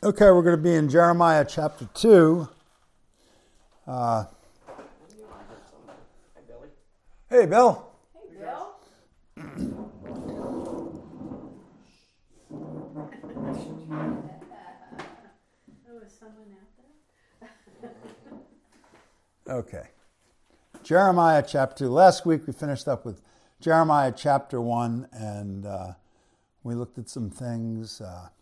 Okay, we're going to be in Jeremiah chapter 2. Hey, Bill. Hey, Bill. Oh, is someone out there? Okay. Jeremiah chapter 2. Last week we finished up with Jeremiah chapter 1, and we looked at some things,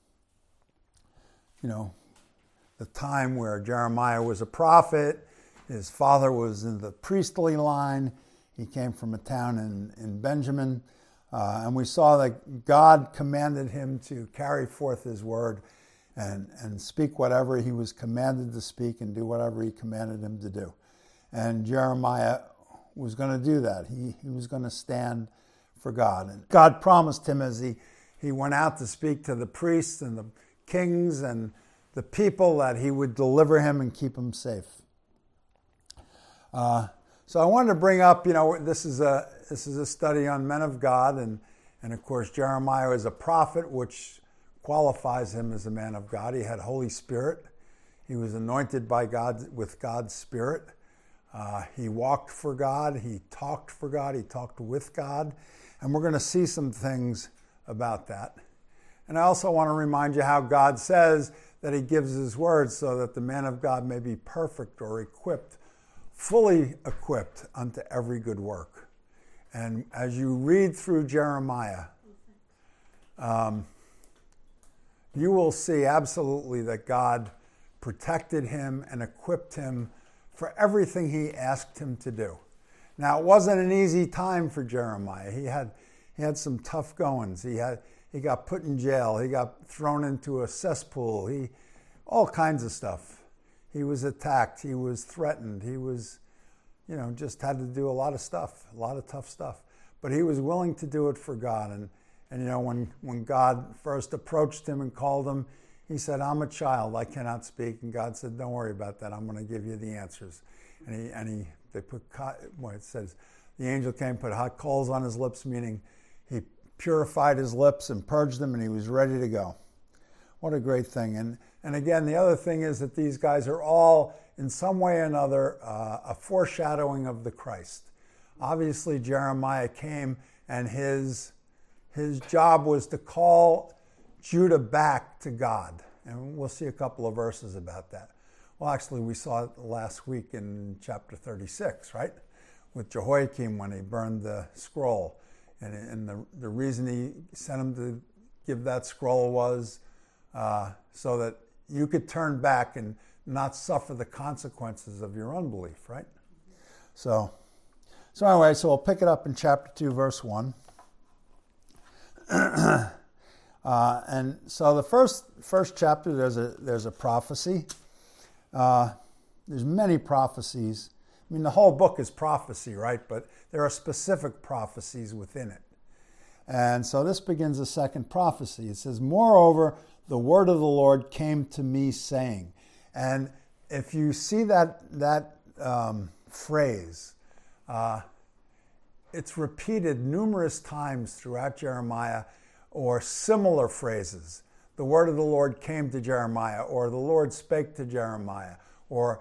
the time where Jeremiah was a prophet. His father was in the priestly line. He came from a town in Benjamin. And we saw that God commanded him to carry forth his word and speak whatever he was commanded to speak and do whatever he commanded him to do. And Jeremiah was going to do that. He was going to stand for God. And God promised him as he went out to speak to the priests and the kings and the people that he would deliver him and keep him safe. So I wanted to bring up, this is a study on men of God, and of course Jeremiah is a prophet, which qualifies him as a man of God. He had Holy Spirit. He was anointed by God with God's Spirit. He walked for God. He talked for God. He talked with God. And we're going to see some things about that. And I also want to remind you how God says that he gives his word so that the man of God may be perfect or equipped, fully equipped unto every good work. And as you read through Jeremiah, you will see absolutely that God protected him and equipped him for everything he asked him to do. Now, it wasn't an easy time for Jeremiah. He had some tough goings. He got put in jail. He got thrown into a cesspool. All kinds of stuff. He was attacked. He was threatened. He was, just had to do a lot of stuff, a lot of tough stuff. But he was willing to do it for God. And when God first approached him and called him, he said, "I'm a child. I cannot speak." And God said, "Don't worry about that. I'm going to give you the answers." It says the angel came, put hot coals on his lips, meaning he purified his lips and purged them, and he was ready to go. What a great thing. And again, the other thing is that these guys are all, in some way or another, a foreshadowing of the Christ. Obviously, Jeremiah came, and his job was to call Judah back to God. And we'll see a couple of verses about that. Well, actually, we saw it last week in chapter 36, right? With Jehoiakim when he burned the scroll. And the reason he sent him to give that scroll was so that you could turn back and not suffer the consequences of your unbelief, right? So anyway, we'll pick it up in chapter 2, verse 1. And so the first chapter, there's a prophecy. There's many prophecies. I mean, the whole book is prophecy, right? But there are specific prophecies within it. And so this begins the second prophecy. It says, "Moreover, the word of the Lord came to me, saying." And if you see that phrase, it's repeated numerous times throughout Jeremiah, or similar phrases. The word of the Lord came to Jeremiah, or the Lord spake to Jeremiah, or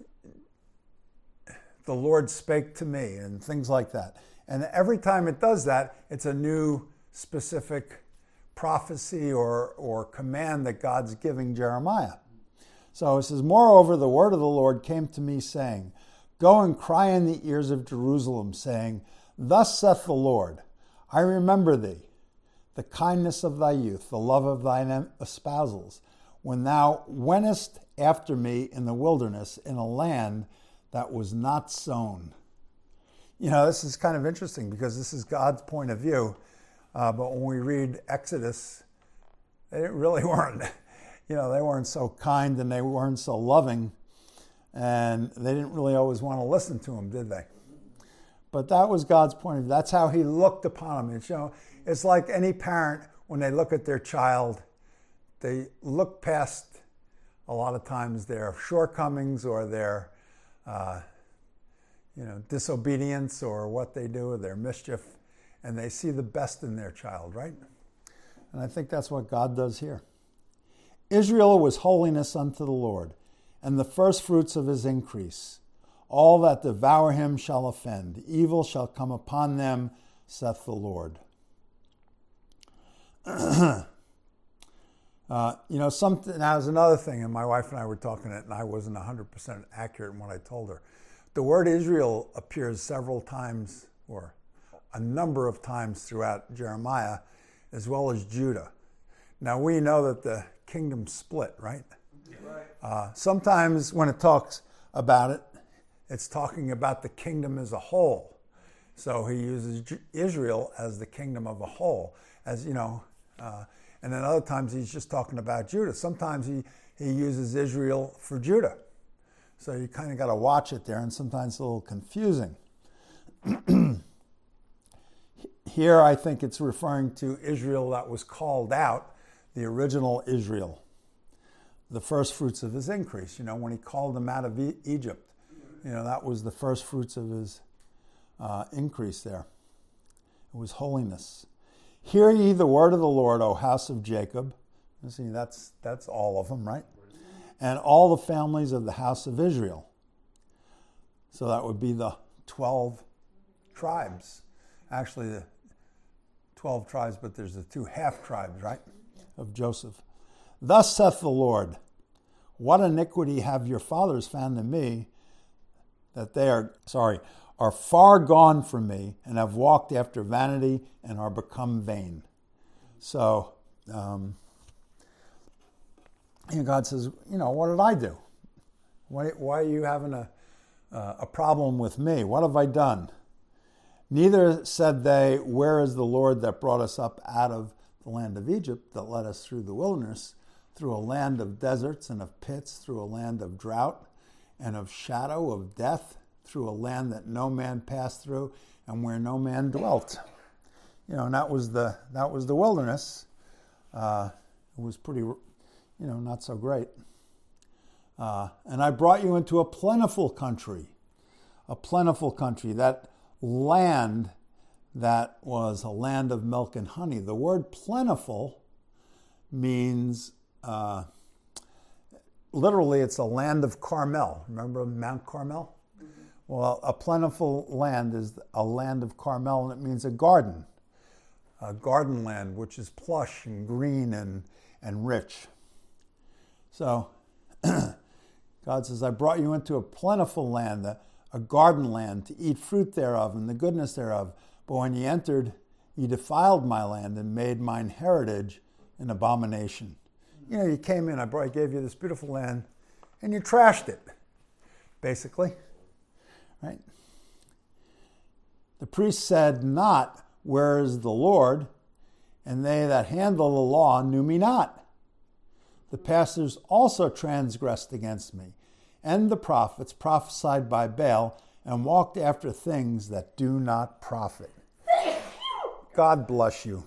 the Lord spake to me, and things like that. And every time it does that, it's a new specific prophecy or command that God's giving Jeremiah. So it says, "Moreover, the word of the Lord came to me, saying, Go and cry in the ears of Jerusalem, saying, Thus saith the Lord, I remember thee, the kindness of thy youth, the love of thine espousals, when thou wentest after me in the wilderness, in a land that was not sown." This is kind of interesting because this is God's point of view. But when we read Exodus, they really weren't, they weren't so kind and they weren't so loving. And they didn't really always want to listen to him, did they? But that was God's point of view. That's how he looked upon them. It's like any parent, when they look at their child, they look past a lot of times their shortcomings or their disobedience or what they do or their mischief, and they see the best in their child, right? And I think that's what God does here. Israel was holiness unto the Lord, and the firstfruits of his increase. All that devour him shall offend. Evil shall come upon them, saith the Lord. Something. Now, there's another thing, and my wife and I were talking it, and I wasn't 100% accurate in what I told her. The word Israel appears several times, or a number of times throughout Jeremiah, as well as Judah. Now, we know that the kingdom split, right? Sometimes when it talks about it, it's talking about the kingdom as a whole. So he uses Israel as the kingdom of a whole, as you know. And then other times he's just talking about Judah. Sometimes he uses Israel for Judah. So you kind of got to watch it there, and sometimes it's a little confusing. Here I think it's referring to Israel that was called out, the original Israel, the first fruits of his increase. When he called them out of Egypt, that was the first fruits of his increase there. It was holiness. Hear ye the word of the Lord, O house of Jacob. You see, that's all of them, right? And all the families of the house of Israel. So that would be the 12 tribes. Actually, the 12 tribes, but there's the 2 half-tribes, right, of Joseph. Thus saith the Lord, what iniquity have your fathers found in me, that they are far gone from me, and have walked after vanity, and are become vain. So, God says, what did I do? Why are you having a problem with me? What have I done? Neither said they, where is the Lord that brought us up out of the land of Egypt, that led us through the wilderness, through a land of deserts and of pits, through a land of drought and of shadow of death, through a land that no man passed through and where no man dwelt. And that was the wilderness. It was pretty, not so great. And I brought you into a plentiful country. That land that was a land of milk and honey. The word plentiful means, literally, it's a land of Carmel. Remember Mount Carmel? Well, a plentiful land is a land of Carmel, and it means a garden land, which is plush and green and rich. So God says, I brought you into a plentiful land, a garden land, to eat fruit thereof and the goodness thereof. But when ye entered, ye defiled my land and made mine heritage an abomination. You came in, I gave you this beautiful land, and you trashed it, basically. Right? The priest said not, where is the Lord? And they that handle the law knew me not. The pastors also transgressed against me, and the prophets prophesied by Baal, and walked after things that do not profit. God bless you.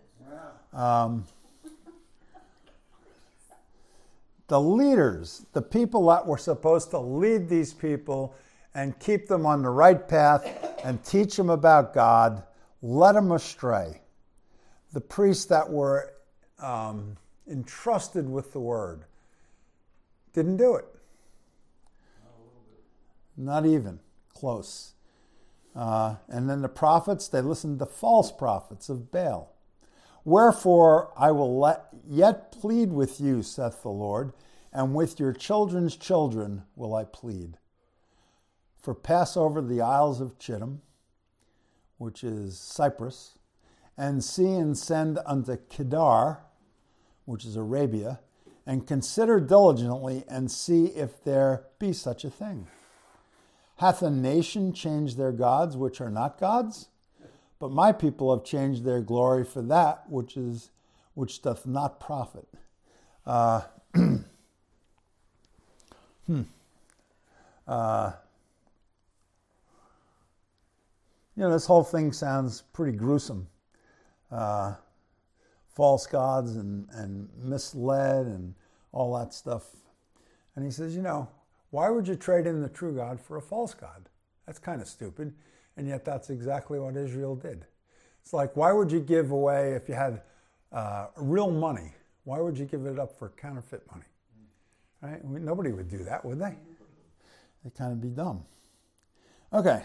The leaders, the people that were supposed to lead these people and keep them on the right path and teach them about God, led them astray. The priests that were entrusted with the word didn't do it. Not even close. And then the prophets, they listened to false prophets of Baal. Wherefore I will yet plead with you, saith the Lord, and with your children's children will I plead. For pass over the isles of Chittim, which is Cyprus, and see and send unto Kedar, which is Arabia, and consider diligently and see if there be such a thing. Hath a nation changed their gods, which are not gods? But my people have changed their glory for that which doth not profit. This whole thing sounds pretty gruesome. False gods and misled and all that stuff. And he says, why would you trade in the true God for a false God? That's kind of stupid. And yet that's exactly what Israel did. It's like, why would you give away, if you had real money, Why would you give it up for counterfeit money? Right? Nobody would do that, would they? They'd kind of be dumb. Okay.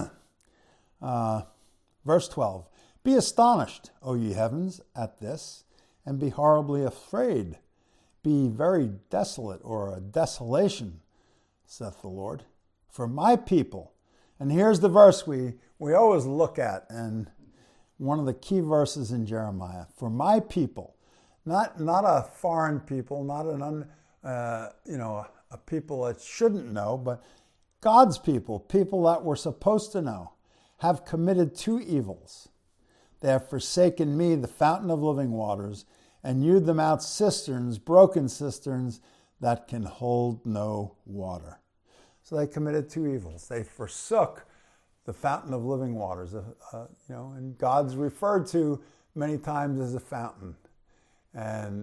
Verse 12. Be astonished, O ye heavens, at this, and be horribly afraid. Be very desolate, or a desolation, saith the Lord, for my people. And here's the verse we always look at, and one of the key verses in Jeremiah. For my people, not a foreign people, not a people that shouldn't know, but God's people that we're supposed to know, have committed two evils. They have forsaken me, the fountain of living waters, and hewed them out cisterns, broken cisterns that can hold no water. So they committed two evils. They forsook the fountain of living waters, and God's referred to many times as a fountain. And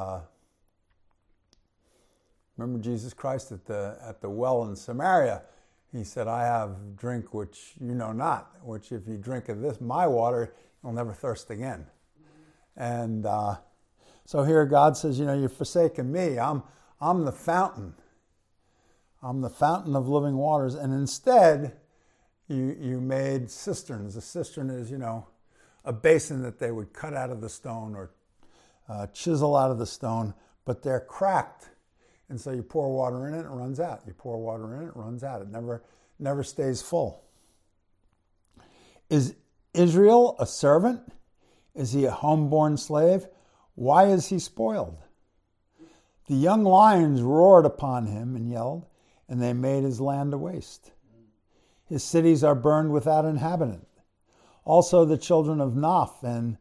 remember Jesus Christ at the well in Samaria, he said, I have drink which you know not, which if you drink of this, my water, you'll never thirst again. And so here God says, you've forsaken me. I'm the fountain. I'm the fountain of living waters. And instead, you made cisterns. A cistern is, a basin that they would cut out of the stone or chisel out of the stone, but they're cracked. And so you pour water in it, it runs out. You pour water in it, it runs out. It never stays full. Is Israel a servant? Is he a homeborn slave? Why is he spoiled? The young lions roared upon him and yelled, and they made his land a waste. His cities are burned without inhabitant. Also the children of Naph and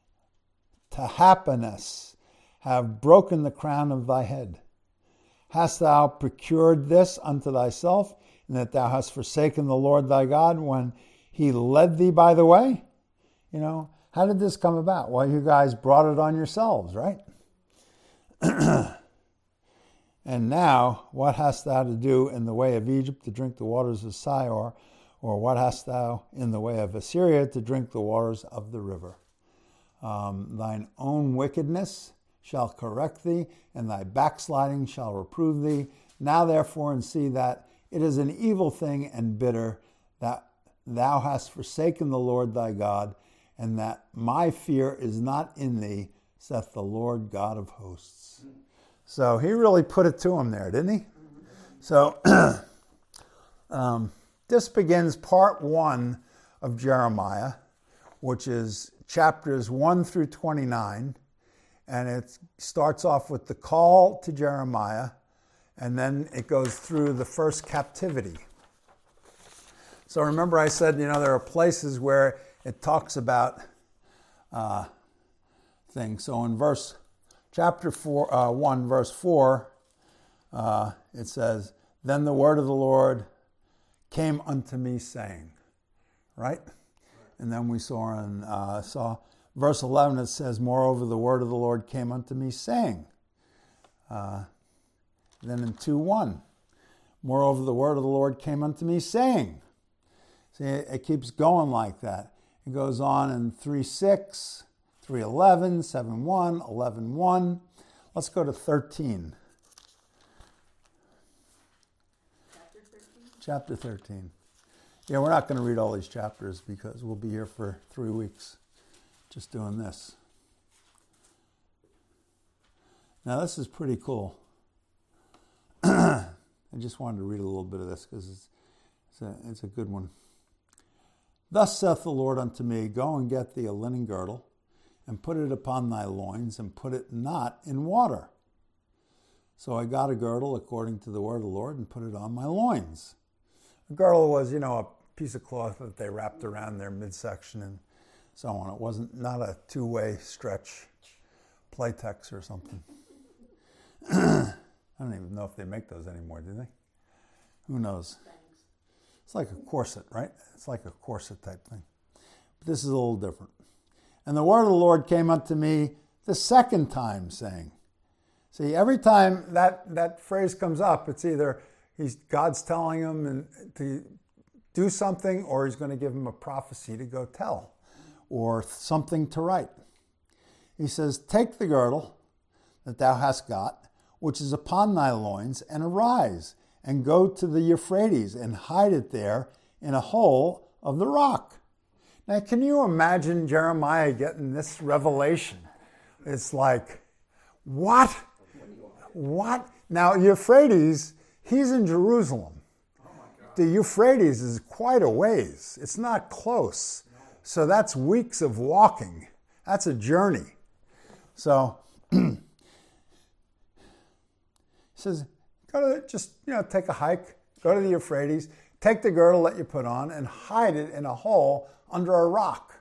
Tahpanhes have broken the crown of thy head. Hast thou procured this unto thyself, and that thou hast forsaken the Lord thy God when he led thee by the way? How did this come about? Well, you guys brought it on yourselves, right? And now, what hast thou to do in the way of Egypt to drink the waters of Sihor? Or what hast thou in the way of Assyria to drink the waters of the river? Thine own wickedness shall correct thee, and thy backsliding shall reprove thee. Now therefore, and see that it is an evil thing and bitter, that thou hast forsaken the Lord thy God, and that my fear is not in thee, saith the Lord God of hosts. So he really put it to him there, didn't he? So this begins part 1 of Jeremiah, which is chapters 1 through 29. And it starts off with the call to Jeremiah, and then it goes through the first captivity. So remember I said, there are places where it talks about things. So in chapter 1, verse 4, it says, Then the word of the Lord came unto me, saying, right? And then we saw verse 11, it says, Moreover, the word of the Lord came unto me, saying. Then in 2:1, Moreover, the word of the Lord came unto me, saying. See, it keeps going like that. It goes on in 3:6, 3:11, 7:1, 11:1. Let's go to 13. Chapter 13. Yeah, we're not going to read all these chapters because we'll be here for 3 weeks just doing this. Now, this is pretty cool. I just wanted to read a little bit of this because it's a good one. Thus saith the Lord unto me, Go and get thee a linen girdle, and put it upon thy loins, and put it not in water. So I got a girdle according to the word of the Lord, and put it on my loins. A girdle was, a piece of cloth that they wrapped around their midsection and so on. It wasn't not a two-way stretch, Playtex or something. I don't even know if they make those anymore, do they? Who knows? It's like a corset, right? It's like a corset type thing. But this is a little different. And the word of the Lord came unto me the second time, saying. See, every time that phrase comes up, it's either God's telling him to do something, or he's going to give him a prophecy to go tell, or something to write. He says, Take the girdle, that thou hast got, which is upon thy loins, and arise, and go to the Euphrates, and hide it there in a hole of the rock. Now, can you imagine Jeremiah getting this revelation? It's like, what? What? Now, Euphrates, he's in Jerusalem. The Euphrates is quite a ways. It's not close. So that's weeks of walking. That's a journey. So he says, take a hike, go to the Euphrates, take the girdle that you put on and hide it in a hole under a rock.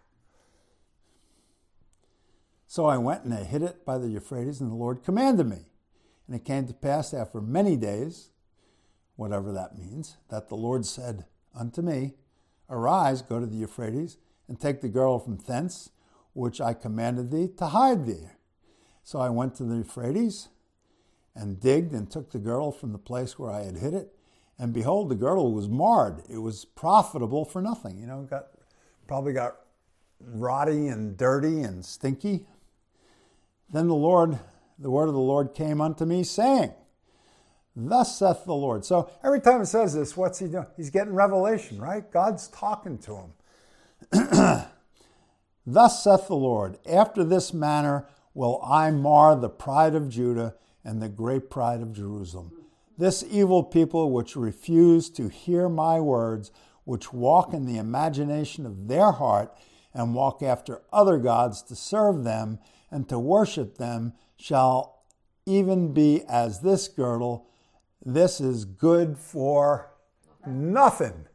So I went and I hid it by the Euphrates, and the Lord commanded me. And it came to pass after many days, whatever that means, that the Lord said unto me, Arise, go to the Euphrates, and take the girdle from thence, which I commanded thee to hide there. So I went to the Euphrates, and digged, and took the girdle from the place where I had hid it. And behold, the girdle was marred. It was profitable for nothing. Probably got rotty and dirty and stinky. Then the word of the Lord came unto me, saying, Thus saith the Lord. So every time it says this, what's he doing? He's getting revelation, right? God's talking to him. Thus saith the Lord, After this manner will I mar the pride of Judah and the great pride of Jerusalem. This evil people which refuse to hear my words, which walk in the imagination of their heart, and walk after other gods to serve them and to worship them, shall even be as this girdle. This is good for nothing.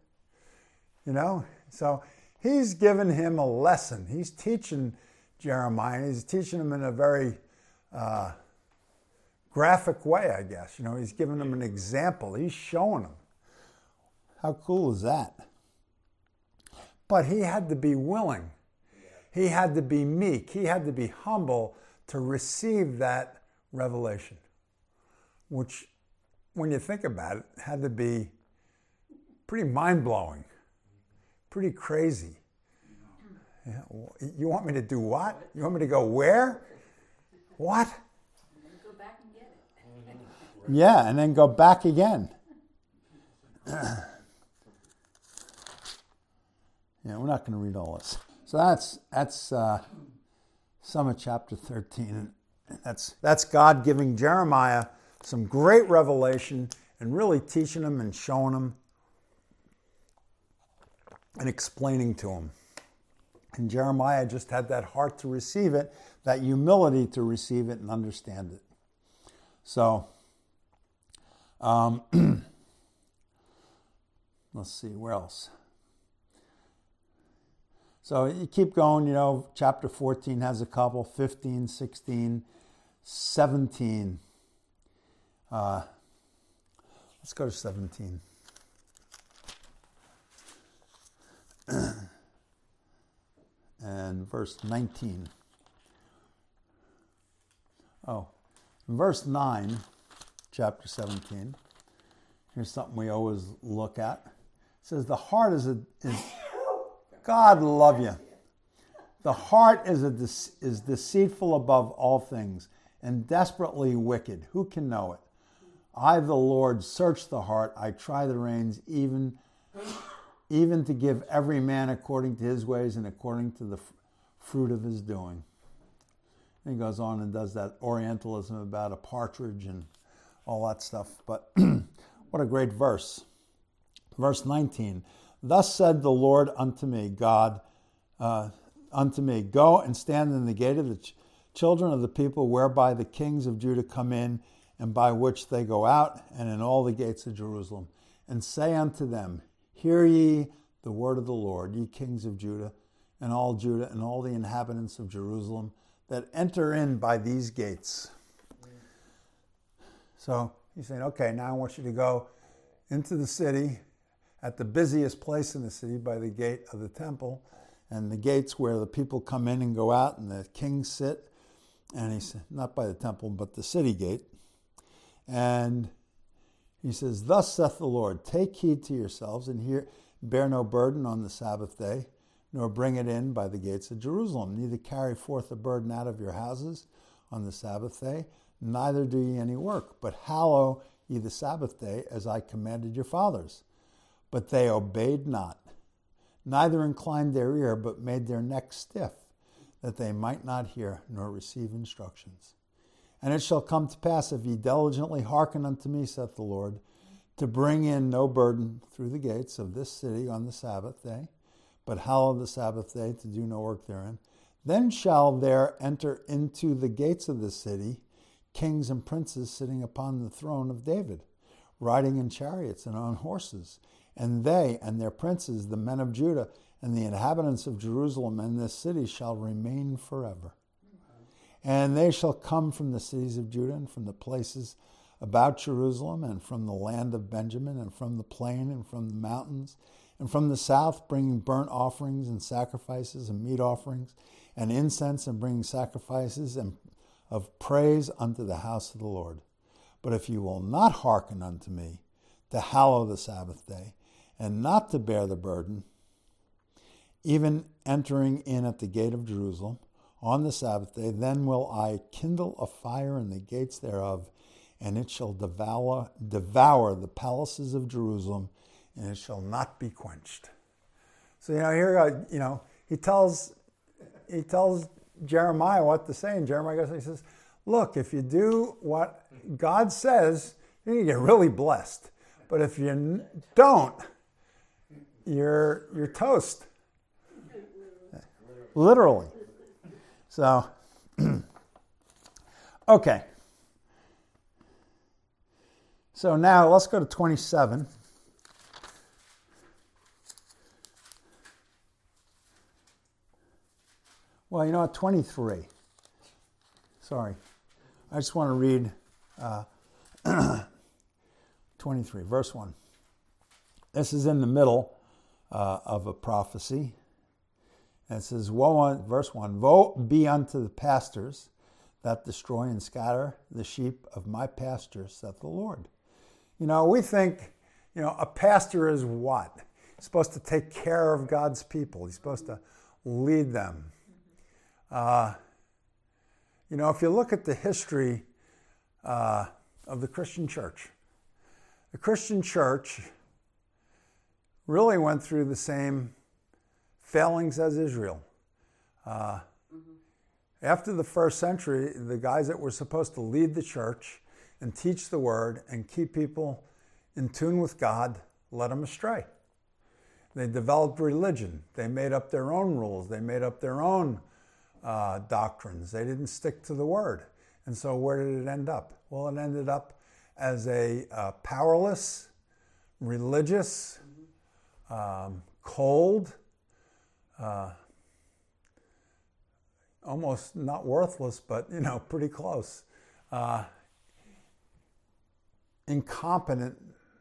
So he's given him a lesson. He's teaching Jeremiah. He's teaching him in a very graphic way, I guess. He's giving him an example. He's showing him. How cool is that? But he had to be willing. He had to be meek. He had to be humble to receive that revelation, which, when you think about it, had to be pretty mind-blowing, pretty crazy. Yeah, you want me to do what? You want me to go where? What? Go back and get it. Yeah, and then go back again. We're not going to read all this. So that's some of chapter 13. That's God giving Jeremiah some great revelation and really teaching him and showing him and explaining to him. And Jeremiah just had that heart to receive it, that humility to receive it and understand it. So, let's see, where else? So you keep going, chapter 14 has a couple, 15, 16, 17. Let's go to 17. And verse 19. Verse 9, chapter 17. Here's something we always look at. It says, the heart is God love you. The heart is deceitful above all things and desperately wicked. Who can know it? I, the Lord, search the heart. I try the reins, even to give every man according to his ways and according to the fruit of his doing. And he goes on and does that Orientalism about a partridge and all that stuff. But what a great verse. Verse 19. Thus said the Lord unto me, God, unto me, go and stand in the gate of the children of the people, whereby the kings of Judah come in, and by which they go out, and in all the gates of Jerusalem. And say unto them, hear ye the word of the Lord, ye kings of Judah, and all the inhabitants of Jerusalem, that enter in by these gates. So he's saying, okay, now I want you to go into the city, at the busiest place in the city, by the gate of the temple, and the gates where the people come in and go out, and the kings sit. And he said, not by the temple, but the city gate. And he says, thus saith the Lord, take heed to yourselves, and bear no burden on the Sabbath day, nor bring it in by the gates of Jerusalem. Neither carry forth a burden out of your houses on the Sabbath day. neither do ye any work, but hallow ye the Sabbath day, as I commanded your fathers. But they obeyed not, neither inclined their ear, but made their neck stiff, that they might not hear nor receive instructions. And it shall come to pass, if ye diligently hearken unto me, saith the Lord, to bring in no burden through the gates of this city on the Sabbath day, but hallow the Sabbath day, to do no work therein, then shall there enter into the gates of the city kings and princes sitting upon the throne of David, riding in chariots and on horses, and they and their princes, the men of Judah, and the inhabitants of Jerusalem and this city shall remain forever. And they shall come from the cities of Judah and from the places about Jerusalem and from the land of Benjamin and from the plain and from the mountains and from the south, bringing burnt offerings and sacrifices and meat offerings and incense, and bringing sacrifices and of praise unto the house of the Lord. But if you will not hearken unto me to hallow the Sabbath day, and not to bear the burden, even entering in at the gate of Jerusalem on the Sabbath day, then will I kindle a fire in the gates thereof, and it shall devour the palaces of Jerusalem, and it shall not be quenched. So here he tells Jeremiah what to say, and Jeremiah goes, he says, look, if you do what God says, you're going to get really blessed. But if you don't, you're toast. Literally. So, okay. So now let's go to 27. Well, you know what, 23. Sorry. I just want to read 23, verse 1. This is in the middle of a prophecy. And it says, verse 1, woe be unto the pastors that destroy and scatter the sheep of my pastures, saith the Lord. We think, a pastor is what? He's supposed to take care of God's people. He's supposed to lead them. If you look at the history of the Christian church really went through the same failings as Israel. After the first century, the guys that were supposed to lead the church and teach the word and keep people in tune with God led them astray. They developed religion. They made up their own rules. They made up their own doctrines. They didn't stick to the word. And so where did it end up? Well, it ended up as a powerless, religious, cold, almost not worthless, but pretty close, incompetent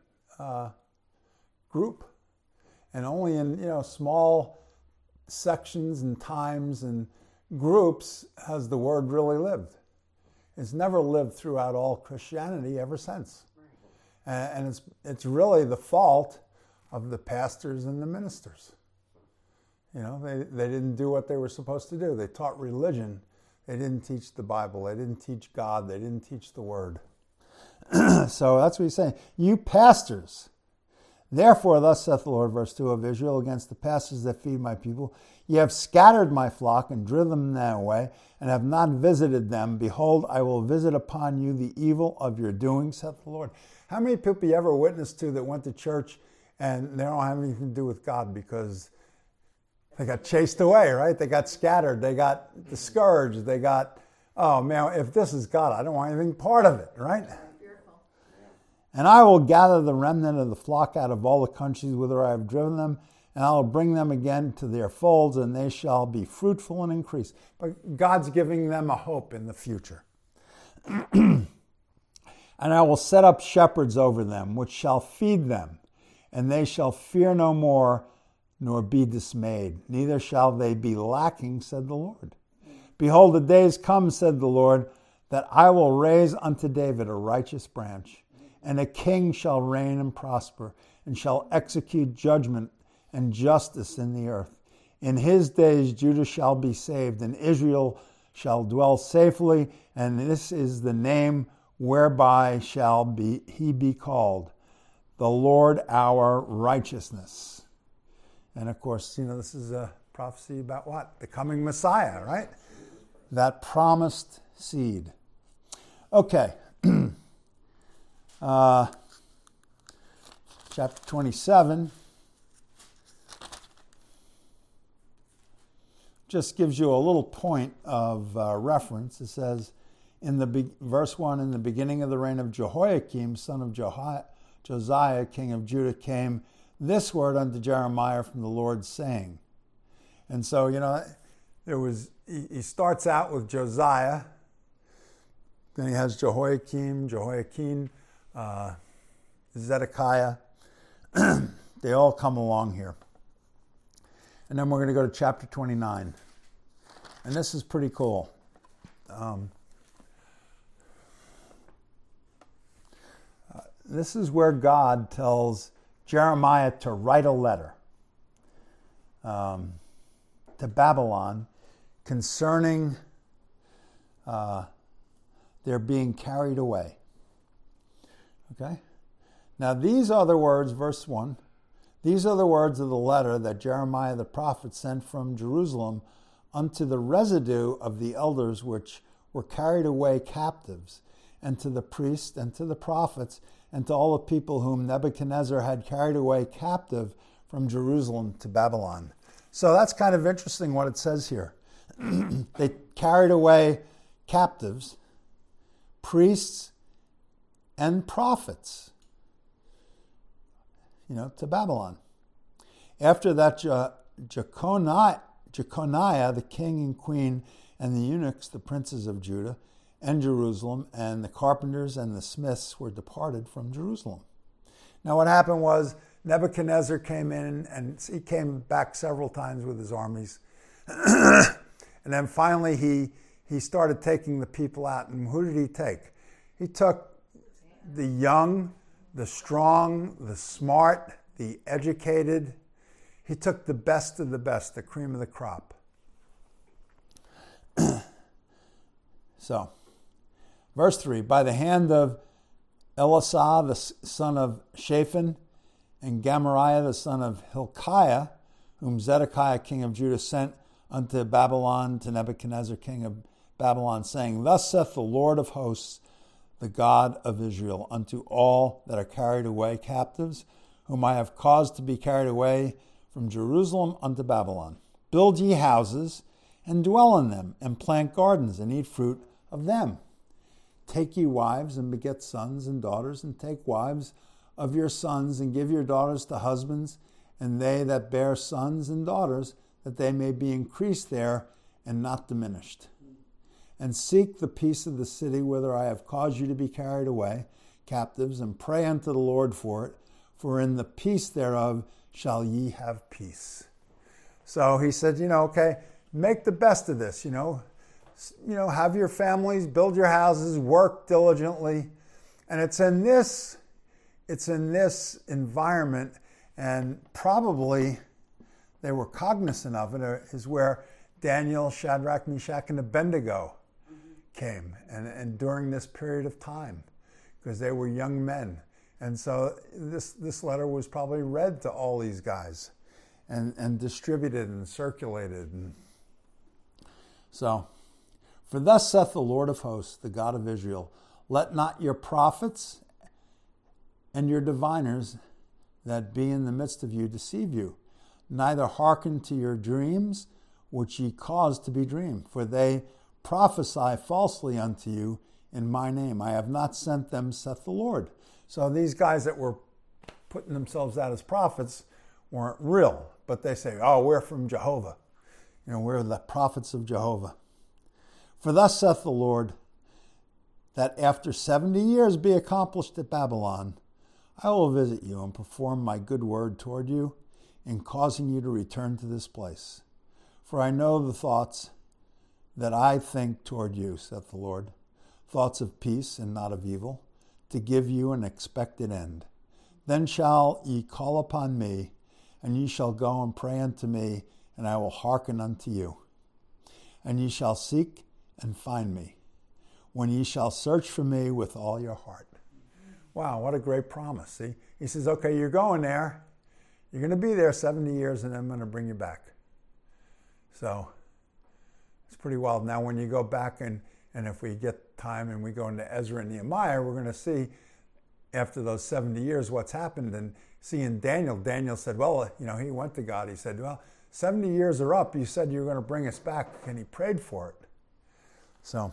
group, and only in small sections and times and groups has the word really lived. It's never lived throughout all Christianity ever since, and it's really the fault of the pastors and the ministers. They didn't do what they were supposed to do. They taught religion. They didn't teach the Bible. They didn't teach God. They didn't teach the Word. So that's what he's saying. You pastors, therefore, thus saith the Lord, verse 2 of Israel, against the pastors that feed my people, ye have scattered my flock and driven them away, and have not visited them. Behold, I will visit upon you the evil of your doing, saith the Lord. How many people you ever witnessed to that went to church and they don't have anything to do with God because they got chased away, right? They got scattered. They got discouraged. They got, oh man, if this is God, I don't want anything part of it, right? And I will gather the remnant of the flock out of all the countries whither I have driven them, and I will bring them again to their folds, and they shall be fruitful and increase. But God's giving them a hope in the future. And I will set up shepherds over them, which shall feed them, and they shall fear no more, nor be dismayed. Neither shall they be lacking, said the Lord. Behold, the days come, said the Lord, that I will raise unto David a righteous branch, and a king shall reign and prosper, and shall execute judgment and justice in the earth. In his days Judah shall be saved, and Israel shall dwell safely, and this is the name whereby he be called, the Lord our righteousness. And of course, this is a prophecy about what? The coming Messiah, right? That promised seed. Okay. Chapter 27 just gives you a little point of reference. It says, verse 1, in the beginning of the reign of Jehoiakim, son of Josiah, king of Judah, came this word unto Jeremiah from the Lord, saying. And so, he starts out with Josiah, then he has Jehoiakim, Zedekiah. They all come along here. And then we're going to go to chapter 29. And this is pretty cool. This is where God tells Jeremiah to write a letter to Babylon concerning their being carried away. Okay? Now these are the words, verse 1, these are the words of the letter that Jeremiah the prophet sent from Jerusalem unto the residue of the elders which were carried away captives, and to the priests and to the prophets, and to all the people whom Nebuchadnezzar had carried away captive from Jerusalem to Babylon. So that's kind of interesting what it says here. They carried away captives, priests, and prophets, to Babylon. After that, Jeconiah, the king and queen, and the eunuchs, the princes of Judah, and Jerusalem, and the carpenters and the smiths were departed from Jerusalem. Now what happened was Nebuchadnezzar came in, and he came back several times with his armies. And then finally he started taking the people out. And who did he take? He took the young, the strong, the smart, the educated. He took the best of the best, the cream of the crop. So, verse 3, by the hand of Elisah, the son of Shaphan, and Gamariah, the son of Hilkiah, whom Zedekiah, king of Judah, sent unto Babylon, to Nebuchadnezzar, king of Babylon, saying, thus saith the Lord of hosts, the God of Israel, unto all that are carried away captives, whom I have caused to be carried away from Jerusalem unto Babylon. Build ye houses, and dwell in them, and plant gardens, and eat fruit of them. Take ye wives, and beget sons and daughters, and take wives of your sons, and give your daughters to husbands, and they that bear sons and daughters, that they may be increased there, and not diminished. And seek the peace of the city whither I have caused you to be carried away, captives, and pray unto the Lord for it, for in the peace thereof shall ye have peace. So he said, okay, make the best of this, have your families, build your houses, work diligently. And it's in this environment, and probably they were cognizant of it, is where Daniel, Shadrach, Meshach, and Abednego came, and during this period of time, because they were young men. And so this letter was probably read to all these guys and distributed and circulated. And so, for thus saith the Lord of hosts, the God of Israel, let not your prophets and your diviners that be in the midst of you deceive you, neither hearken to your dreams, which ye cause to be dreamed, for they prophesy falsely unto you in my name. I have not sent them, saith the Lord. So these guys that were putting themselves out as prophets weren't real, but they say, we're from Jehovah. We're the prophets of Jehovah. For thus saith the Lord, that after 70 years be accomplished at Babylon, I will visit you and perform my good word toward you in causing you to return to this place. For I know the thoughts that I think toward you, saith the Lord, thoughts of peace and not of evil, to give you an expected end. Then shall ye call upon me, and ye shall go and pray unto me, and I will hearken unto you. And ye shall seek and find me, when ye shall search for me with all your heart. Wow, what a great promise. See? He says, okay, you're going there. You're going to be there 70 years, and I'm going to bring you back. So it's pretty wild. Now, when you go back, and if we get time and we go into Ezra and Nehemiah, we're going to see after those 70 years what's happened. And seeing Daniel said, well, he went to God. He said, well, 70 years are up. You said you were going to bring us back, and he prayed for it. So,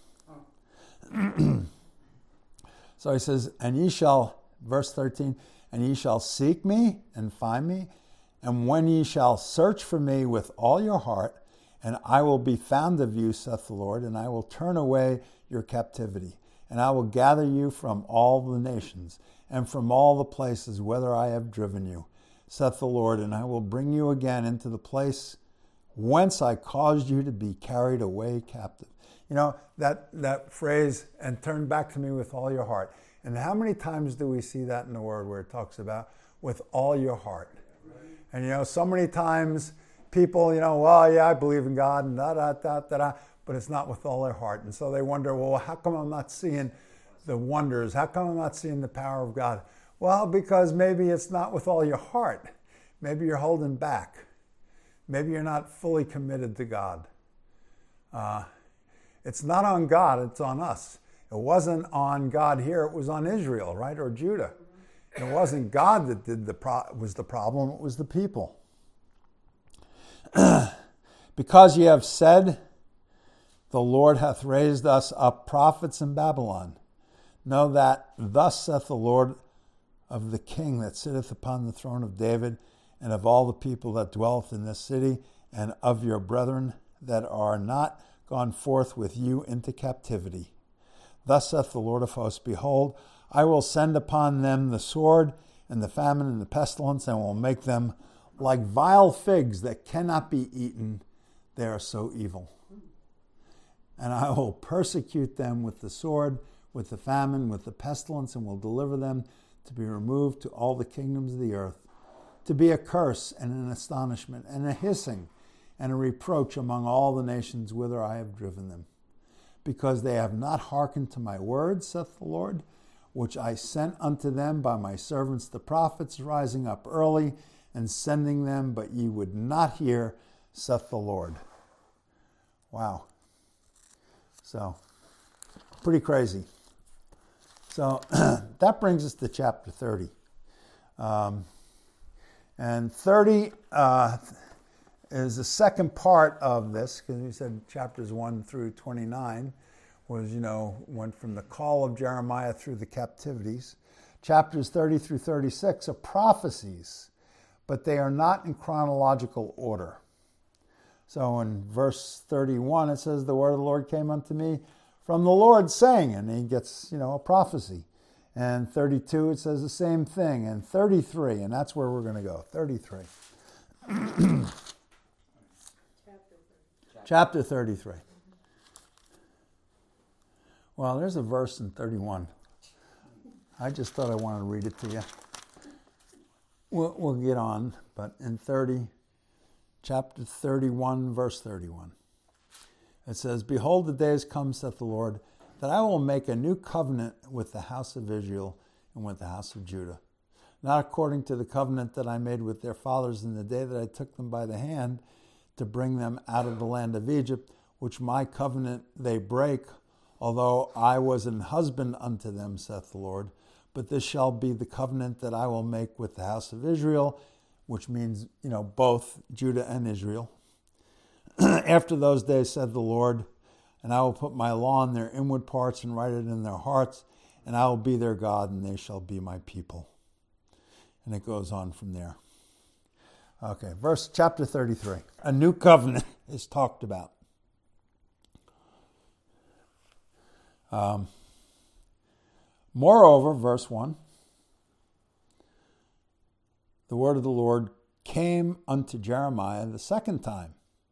so he says, and ye shall, verse 13, and ye shall seek me and find me, and when ye shall search for me with all your heart, and I will be found of you, saith the Lord, and I will turn away your captivity, and I will gather you from all the nations, and from all the places whither I have driven you, saith the Lord, and I will bring you again into the place whence I caused you to be carried away captive. That phrase, and turn back to me with all your heart. And how many times do we see that in the Word where it talks about with all your heart? And so many times people, well, yeah, I believe in God and da-da-da-da-da, but it's not with all their heart. And so they wonder, well, how come I'm not seeing the wonders? How come I'm not seeing the power of God? Well, because maybe it's not with all your heart. Maybe you're holding back. Maybe you're not fully committed to God. It's not on God, it's on us. It wasn't on God here, it was on Israel, right, or Judah. It wasn't God that was the problem, it was the people. Because ye have said, the Lord hath raised us up prophets in Babylon. Know that thus saith the Lord of the king that sitteth upon the throne of David, and of all the people that dwelleth in this city, and of your brethren that are not gone forth with you into captivity. Thus saith the Lord of hosts, behold, I will send upon them the sword and the famine and the pestilence, and will make them like vile figs that cannot be eaten. They are so evil. And I will persecute them with the sword, with the famine, with the pestilence, and will deliver them to be removed to all the kingdoms of the earth, to be a curse and an astonishment and a hissing and a reproach among all the nations whither I have driven them, because they have not hearkened to my words, saith the Lord, which I sent unto them by my servants the prophets, rising up early and sending them, but ye would not hear, saith the Lord. Wow. So, pretty crazy. So, that brings us to chapter 30. And 30 is the second part of this, because we said chapters 1 through 29 was, went from the call of Jeremiah through the captivities. Chapters 30 through 36 are prophecies, but they are not in chronological order. So in verse 31, it says, the word of the Lord came unto me from the Lord, saying, and he gets, a prophecy. And 32, it says the same thing. And 33, and that's where we're going to go, 33. Chapter 33. Well, there's a verse in 31. I just thought I wanted to read it to you. We'll get on, but in chapter 31, verse 31, it says, behold, the days come, saith the Lord, that I will make a new covenant with the house of Israel and with the house of Judah, not according to the covenant that I made with their fathers in the day that I took them by the hand to bring them out of the land of Egypt, which my covenant they break, although I was an husband unto them, saith the Lord. But this shall be the covenant that I will make with the house of Israel, which means, both Judah and Israel. After those days, said the Lord, and I will put my law in their inward parts and write it in their hearts, and I will be their God, and they shall be my people. And it goes on from there. Okay, chapter 33. A new covenant is talked about. Moreover, verse 1, the word of the Lord came unto Jeremiah the second time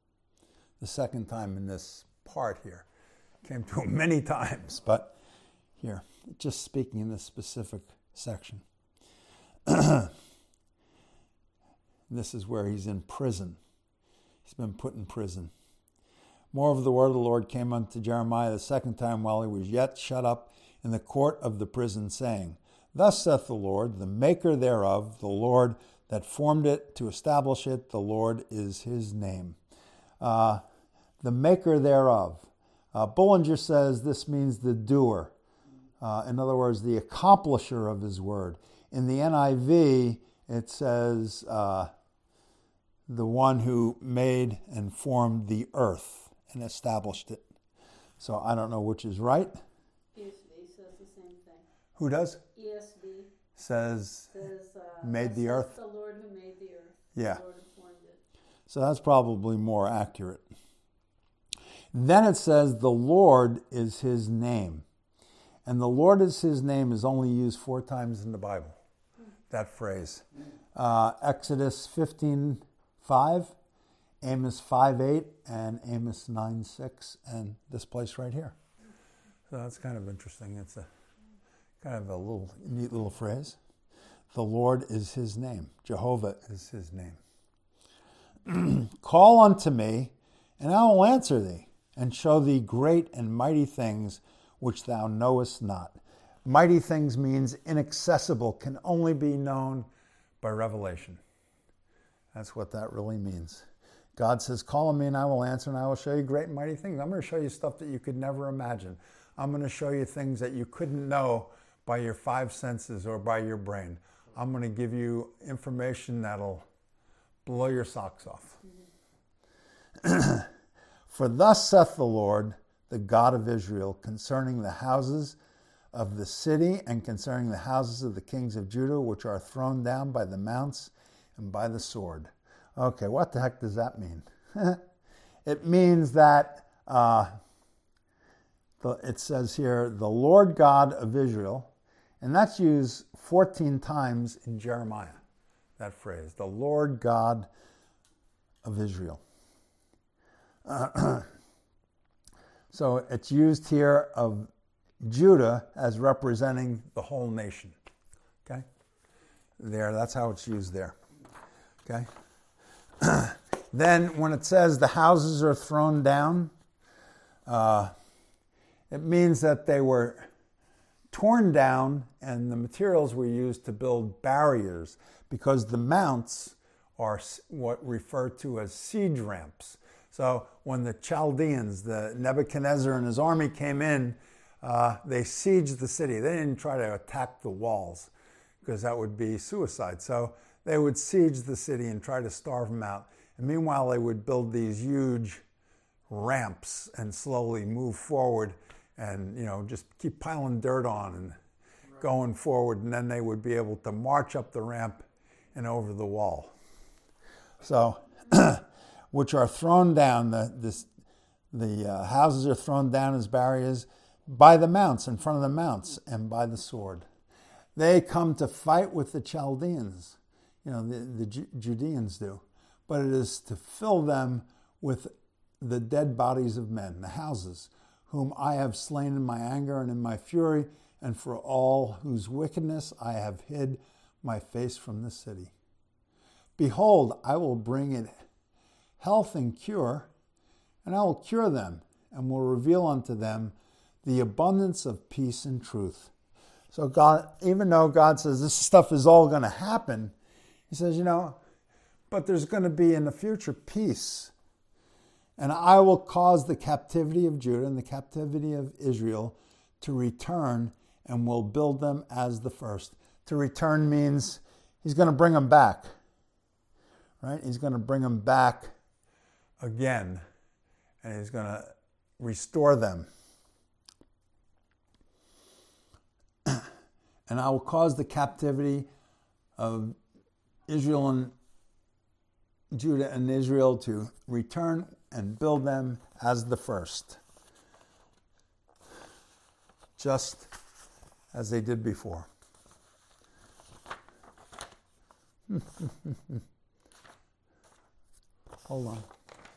in this part here. Came to him many times, but here, just speaking in this specific section. This is where he's in prison. He's been put in prison. Moreover, the word of the Lord came unto Jeremiah the second time while he was yet shut up in the court of the prison, saying, Thus saith the Lord, the maker thereof, the Lord that formed it to establish it, the Lord is his name. The maker thereof. Bullinger says this means the doer. In other words, the accomplisher of his word. In the NIV, it says the one who made and formed the earth and established it. So I don't know which is right. ESV says the same thing. Who does? ESV Says made "Thus the saith earth. the Lord who made the earth. Yeah. The Lord who formed it." So that's probably more accurate. Then it says the Lord is his name. And the Lord is his name is only used 4 times in the Bible, that phrase. Exodus 15:5, Amos 5:8, and Amos 9:6, and this place right here. So that's kind of interesting. It's a kind of a little neat little phrase. The Lord is his name. Jehovah is his name. Call unto me, and I will answer thee, and show thee great and mighty things which thou knowest not. Mighty things means inaccessible, can only be known by revelation. That's what that really means. God says, call on me and I will answer, and I will show you great and mighty things. I'm going to show you stuff that you could never imagine. I'm going to show you things that you couldn't know by your 5 senses or by your brain. I'm going to give you information that'll blow your socks off. For thus saith the Lord, the God of Israel, concerning the houses of the city and concerning the houses of the kings of Judah, which are thrown down by the mounts and by the sword. Okay, what the heck does that mean? It means that it says here, the Lord God of Israel, and that's used 14 times in Jeremiah, that phrase, the Lord God of Israel. So it's used here of Judah as representing the whole nation. Okay? There, that's how it's used there. Okay? Then when it says the houses are thrown down, it means that they were torn down and the materials were used to build barriers, because the mounts are what referred to as siege ramps. So when the Chaldeans, the Nebuchadnezzar and his army came in, they sieged the city. They didn't try to attack the walls because that would be suicide. So they would siege the city and try to starve them out. And meanwhile, they would build these huge ramps and slowly move forward and, just keep piling dirt on and going forward. And then they would be able to march up the ramp and over the wall. So, which are thrown down, the houses are thrown down as barriers by the mounts, in front of the mounts, and by the sword. They come to fight with the Chaldeans, the Judeans do, but it is to fill them with the dead bodies of men, the houses, whom I have slain in my anger and in my fury, and for all whose wickedness I have hid my face from the city. Behold, I will bring it health and cure, and I will cure them, and will reveal unto them the abundance of peace and truth. So God, even though God says this stuff is all going to happen, he says, but there's going to be in the future peace. And I will cause the captivity of Judah and the captivity of Israel to return, and will build them as the first. To return means he's going to bring them back. Right? He's going to bring them back again, and he's going to restore them. And I will cause the captivity of Israel and Judah and Israel to return and build them as the first, just as they did before. Hold on.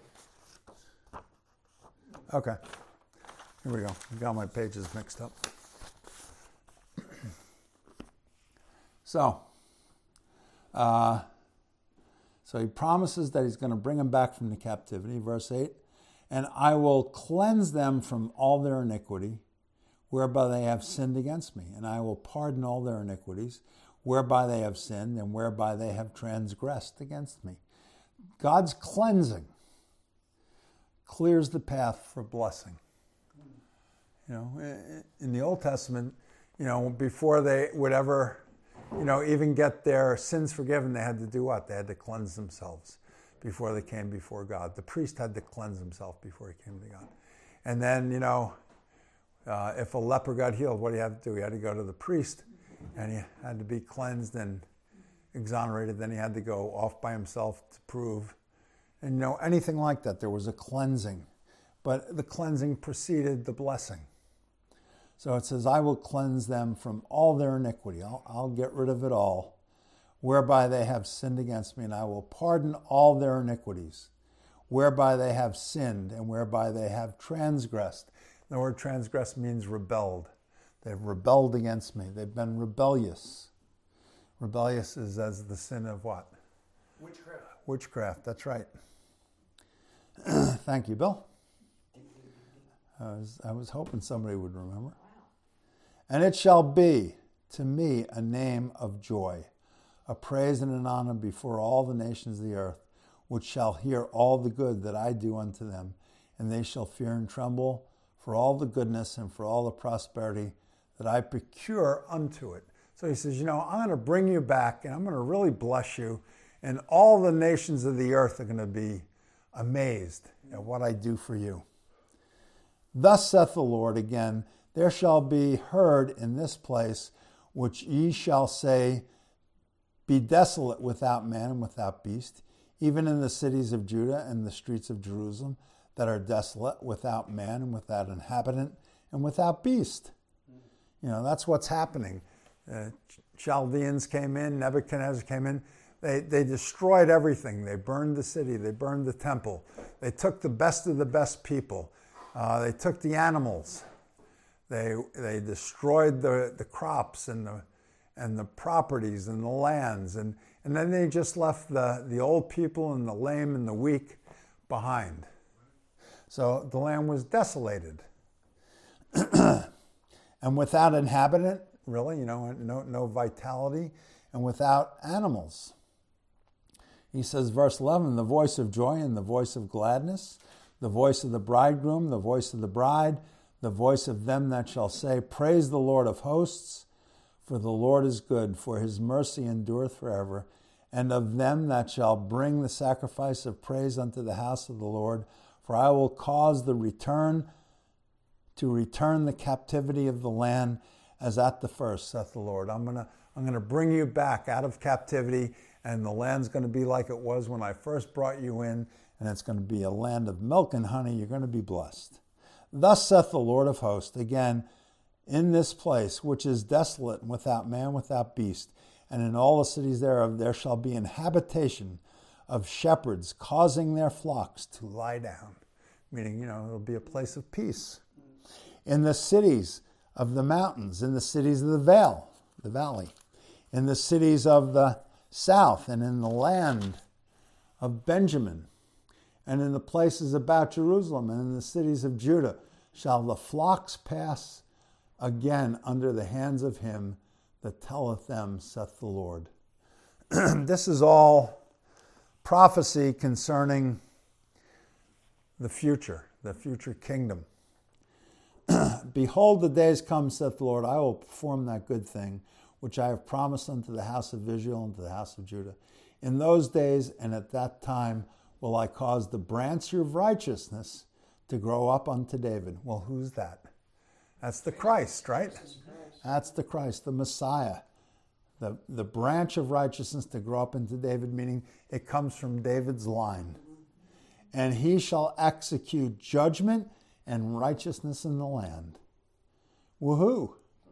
Okay. Here we go. I got my pages mixed up. So he promises that he's going to bring them back from the captivity. Verse 8, And I will cleanse them from all their iniquity, whereby they have sinned against me. And I will pardon all their iniquities, whereby they have sinned and whereby they have transgressed against me. God's cleansing clears the path for blessing. You know, in the Old Testament, you know, before they would ever, you know, even get their sins forgiven, they had to do what? They had to cleanse themselves before they came before God. The priest had to cleanse himself before he came to God. And then, you know, if a leper got healed, what do you have to do? He had to go to the priest, and he had to be cleansed and exonerated. Then he had to go off by himself to prove. And, you know, anything like that, there was a cleansing. But the cleansing preceded the blessing. So it says, I will cleanse them from all their iniquity. I'll get rid of it all, whereby they have sinned against me, and I will pardon all their iniquities, whereby they have sinned and whereby they have transgressed. The word transgress means rebelled. They've rebelled against me. They've been rebellious. Rebellious is as the sin of what? Witchcraft. Witchcraft, that's right. Thank you, Bill. I was hoping somebody would remember. And it shall be to me a name of joy, a praise and an honor before all the nations of the earth, which shall hear all the good that I do unto them, and they shall fear and tremble for all the goodness and for all the prosperity that I procure unto it. So he says, you know, I'm going to bring you back, and I'm going to really bless you, and all the nations of the earth are going to be amazed at what I do for you. Thus saith the Lord again, there shall be heard in this place, which ye shall say, be desolate without man and without beast, even in the cities of Judah and the streets of Jerusalem that are desolate without man and without inhabitant and without beast. You know, that's what's happening. Chaldeans came in, Nebuchadnezzar came in. They destroyed everything. They burned the city. They burned the temple. They took the best of the best people. They took the animals. They destroyed the crops and the properties and the lands. And then they just left the old people and the lame and the weak behind. So the land was desolated. And without inhabitant, really, you know, no vitality, and without animals. He says, verse 11, the voice of joy and the voice of gladness, the voice of the bridegroom, the voice of the bride, the voice of them that shall say, praise the Lord of hosts, for the Lord is good, for his mercy endureth forever, and of them that shall bring the sacrifice of praise unto the house of the Lord, for I will cause to return the captivity of the land as at the first, saith the Lord. I'm gonna bring you back out of captivity, and the land's going to be like it was when I first brought you in, and it's going to be a land of milk and honey. You're going to be blessed. Thus saith the Lord of hosts, again, in this place, which is desolate and without man, without beast, and in all the cities thereof, there shall be an habitation of shepherds, causing their flocks to lie down. Meaning, you know, it'll be a place of peace. In the cities of the mountains, in the cities of the valley, in the cities of the south, and in the land of Benjamin, and in the places about Jerusalem, and in the cities of Judah, shall the flocks pass again under the hands of him that telleth them, saith the Lord. This is all prophecy concerning the future kingdom. Behold, the days come, saith the Lord, I will perform that good thing, which I have promised unto the house of Israel and to the house of Judah. In those days and at that time will I cause the branch of righteousness to grow up unto David. Well, who's that? That's the Christ, right? That's the Christ, the Messiah. The branch of righteousness to grow up into David, meaning it comes from David's line. And he shall execute judgment and righteousness in the land. Woohoo!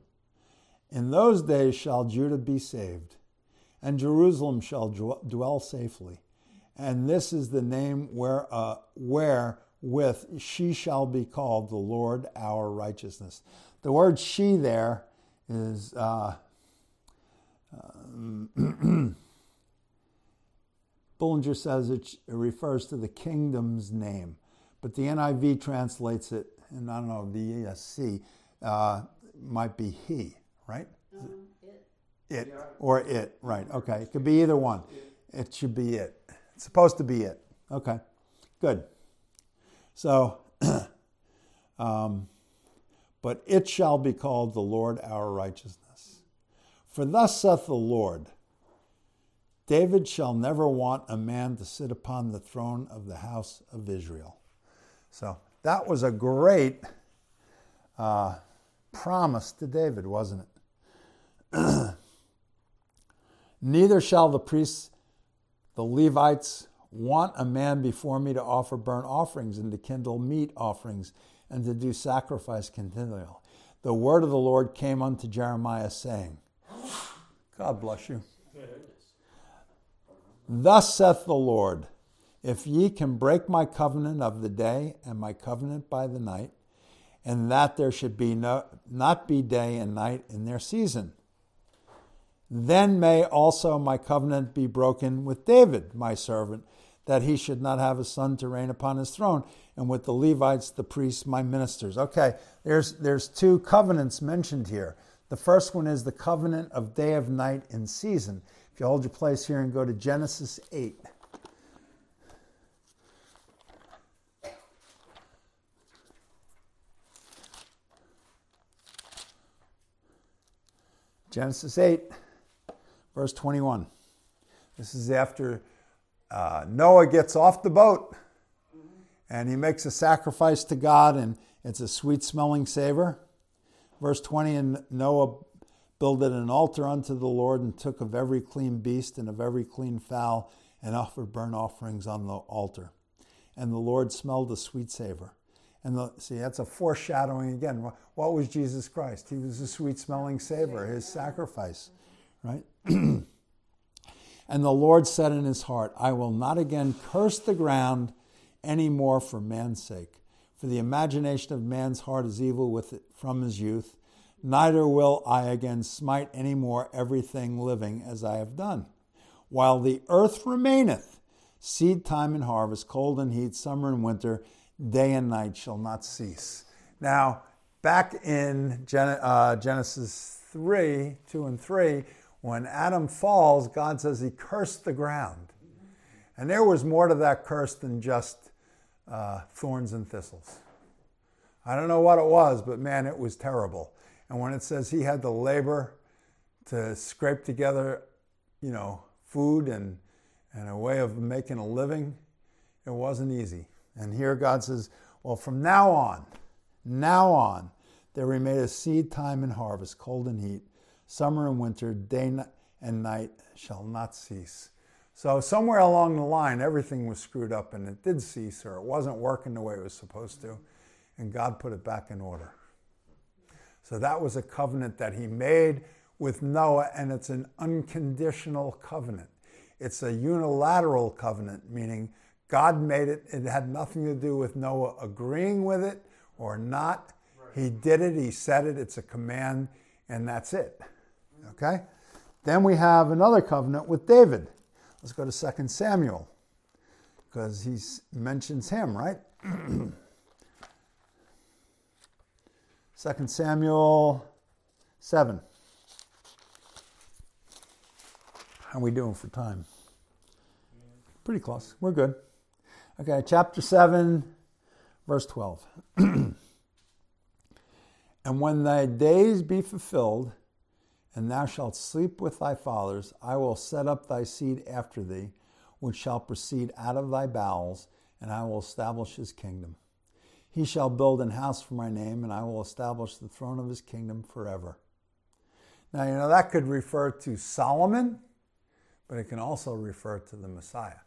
In those days shall Judah be saved, and Jerusalem shall dwell safely. And this is the name wherewith she shall be called the Lord our righteousness. The word she there is Bullinger says it refers to the kingdom's name. but the NIV translates it, and I don't know, the ESC might be he, right? It, or it, right, okay. It could be either one. It should be it. It's supposed to be it. Okay, good. So, but it shall be called the Lord our righteousness. For thus saith the Lord, David shall never want a man to sit upon the throne of the house of Israel. So that was a great promise to David, wasn't it? Neither shall the priests, the Levites, want a man before me to offer burnt offerings and to kindle meat offerings and to do sacrifice continually. The word of the Lord came unto Jeremiah, saying, God bless you. Thus saith the Lord, if ye can break my covenant of the day and my covenant by the night, and that there should be not be day and night in their season, then may also my covenant be broken with David, my servant, that he should not have a son to reign upon his throne, and with the Levites, the priests, my ministers. Okay, there's two covenants mentioned here. The first one is the covenant of day of night in season. If you hold your place here and go to Genesis 8. Genesis 8, verse 21. This is after Noah gets off the boat and he makes a sacrifice to God, and it's a sweet-smelling savor. Verse 20, and Noah builded an altar unto the Lord and took of every clean beast and of every clean fowl and offered burnt offerings on the altar. And the Lord smelled a sweet savor. And see, that's a foreshadowing again. What was Jesus Christ? He was a sweet-smelling savor, his sacrifice, right? And the Lord said in his heart, I will not again curse the ground any more for man's sake. For the imagination of man's heart is evil with it from his youth. Neither will I again smite any more everything living as I have done. While the earth remaineth, seed time and harvest, cold and heat, summer and winter, day and night shall not cease. Now, back in Genesis 3, 2 and 3, when Adam falls, God says he cursed the ground. And there was more to that curse than just thorns and thistles. I don't know what it was, but man, it was terrible. And when it says he had to labor to scrape together, food and a way of making a living, it wasn't easy. And here God says, well, from now on, there remain a seed time and harvest, cold and heat, summer and winter, day and night shall not cease. So somewhere along the line, everything was screwed up and it did cease, or it wasn't working the way it was supposed to, and God put it back in order. So that was a covenant that he made with Noah, and it's an unconditional covenant. It's a unilateral covenant, meaning God made it. It had nothing to do with Noah agreeing with it or not. Right. He did it. He said it. It's a command, and that's it. Okay? Then we have another covenant with David. Let's go to 2 Samuel, because he mentions him, right? 2 Samuel 7. How are we doing for time? Pretty close. We're good. Okay, chapter 7, verse 12. And when thy days be fulfilled, and thou shalt sleep with thy fathers, I will set up thy seed after thee, which shall proceed out of thy bowels, and I will establish his kingdom. He shall build an house for my name, and I will establish the throne of his kingdom forever. Now, that could refer to Solomon, but it can also refer to the Messiah.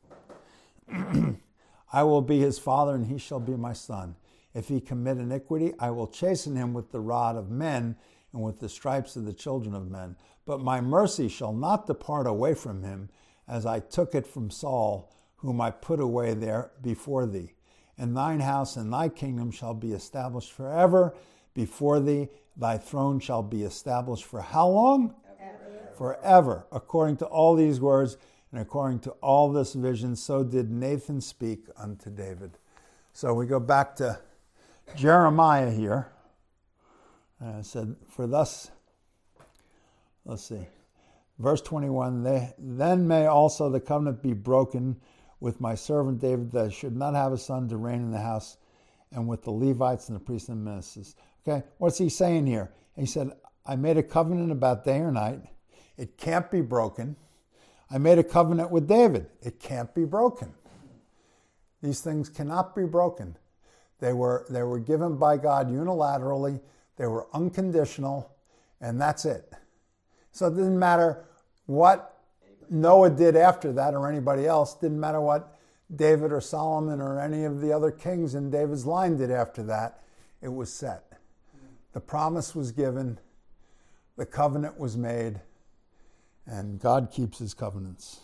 I will be his father, and he shall be my son. If he commit iniquity, I will chasten him with the rod of men and with the stripes of the children of men. But my mercy shall not depart away from him, as I took it from Saul, whom I put away there before thee. And thine house and thy kingdom shall be established forever before thee. Thy throne shall be established for how long? Forever. According to all these words and according to all this vision, so did Nathan speak unto David. So we go back to Jeremiah here. And I said, for thus, let's see, verse 21, then may also the covenant be broken with my servant David, that I should not have a son to reign in the house, and with the Levites and the priests and ministers. Okay, what's he saying here? He said, I made a covenant about day or night. It can't be broken. I made a covenant with David. It can't be broken. These things cannot be broken. They were given by God unilaterally. They were unconditional, and that's it. So it didn't matter what Noah did after that or anybody else. Didn't matter what David or Solomon or any of the other kings in David's line did after that. It was set. The promise was given. The covenant was made. And God keeps his covenants.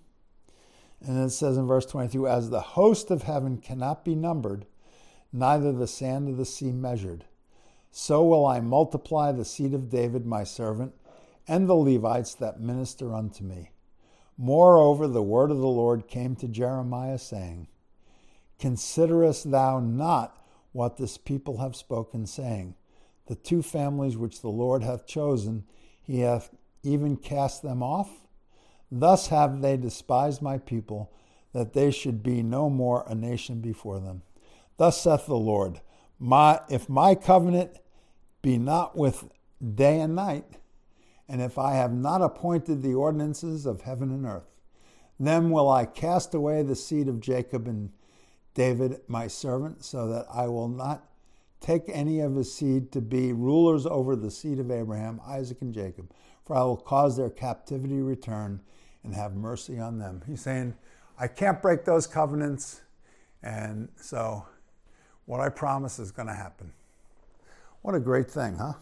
And it says in verse 22, as the host of heaven cannot be numbered, neither the sand of the sea measured, so will I multiply the seed of David my servant, and the Levites that minister unto me. Moreover, the word of the Lord came to Jeremiah, saying, considerest thou not what this people have spoken, saying, the two families which the Lord hath chosen, he hath even cast them off? Thus have they despised my people, that they should be no more a nation before them. Thus saith the Lord, if my covenant be not with day and night, and if I have not appointed the ordinances of heaven and earth, then will I cast away the seed of Jacob and David my servant, so that I will not take any of his seed to be rulers over the seed of Abraham, Isaac, and Jacob, for I will cause their captivity return and have mercy on them. He's saying, I can't break those covenants, and so what I promise is going to happen. What a great thing, huh?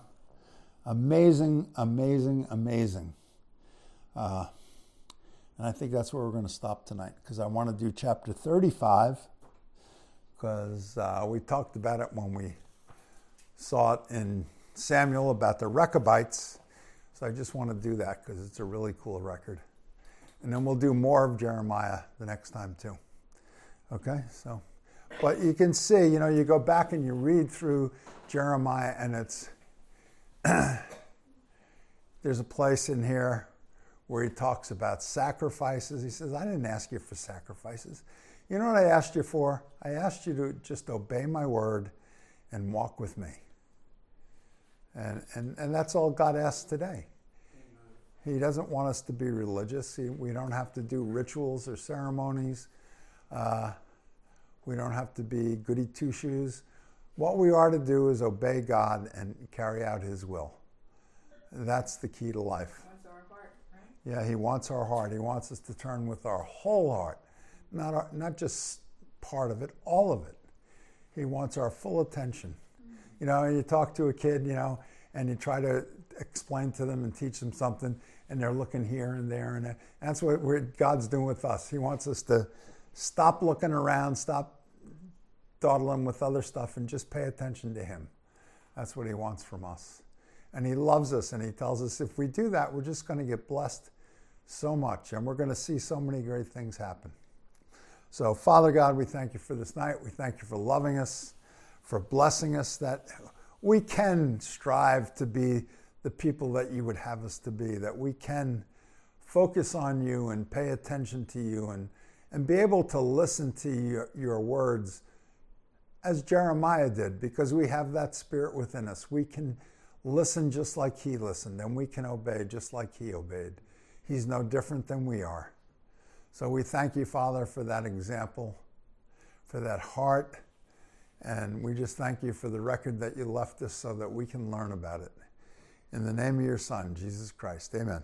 Amazing, amazing, amazing. And I think that's where we're going to stop tonight, because I want to do chapter 35, because we talked about it when we saw it in Samuel about the Rechabites. So I just want to do that because it's a really cool record. And then we'll do more of Jeremiah the next time too. Okay, so, but you can see, you go back and you read through Jeremiah, and it's, there's a place in here where he talks about sacrifices. He says, I didn't ask you for sacrifices. You know what I asked you for? I asked you to just obey my word and walk with me. And that's all God asks today. He doesn't want us to be religious. We don't have to do rituals or ceremonies. We don't have to be goody two-shoes. What we are to do is obey God and carry out his will. That's the key to life. He wants our heart, right? Yeah, he wants our heart. He wants us to turn with our whole heart, not just part of it, all of it. He wants our full attention. Mm-hmm. You talk to a kid, and you try to explain to them and teach them something, and they're looking here and there, and that's what God's doing with us. He wants us to stop looking around, stop dawdling with other stuff, and just pay attention to him. That's what he wants from us. And he loves us, and he tells us if we do that, we're just going to get blessed so much, and we're going to see so many great things happen. So, Father God, we thank you for this night. We thank you for loving us, for blessing us, that we can strive to be the people that you would have us to be, that we can focus on you and pay attention to you and be able to listen to your words as Jeremiah did, because we have that spirit within us. We can listen just like he listened, and we can obey just like he obeyed. He's no different than we are. So we thank you, Father, for that example, for that heart, and we just thank you for the record that you left us so that we can learn about it. In the name of your Son, Jesus Christ, amen.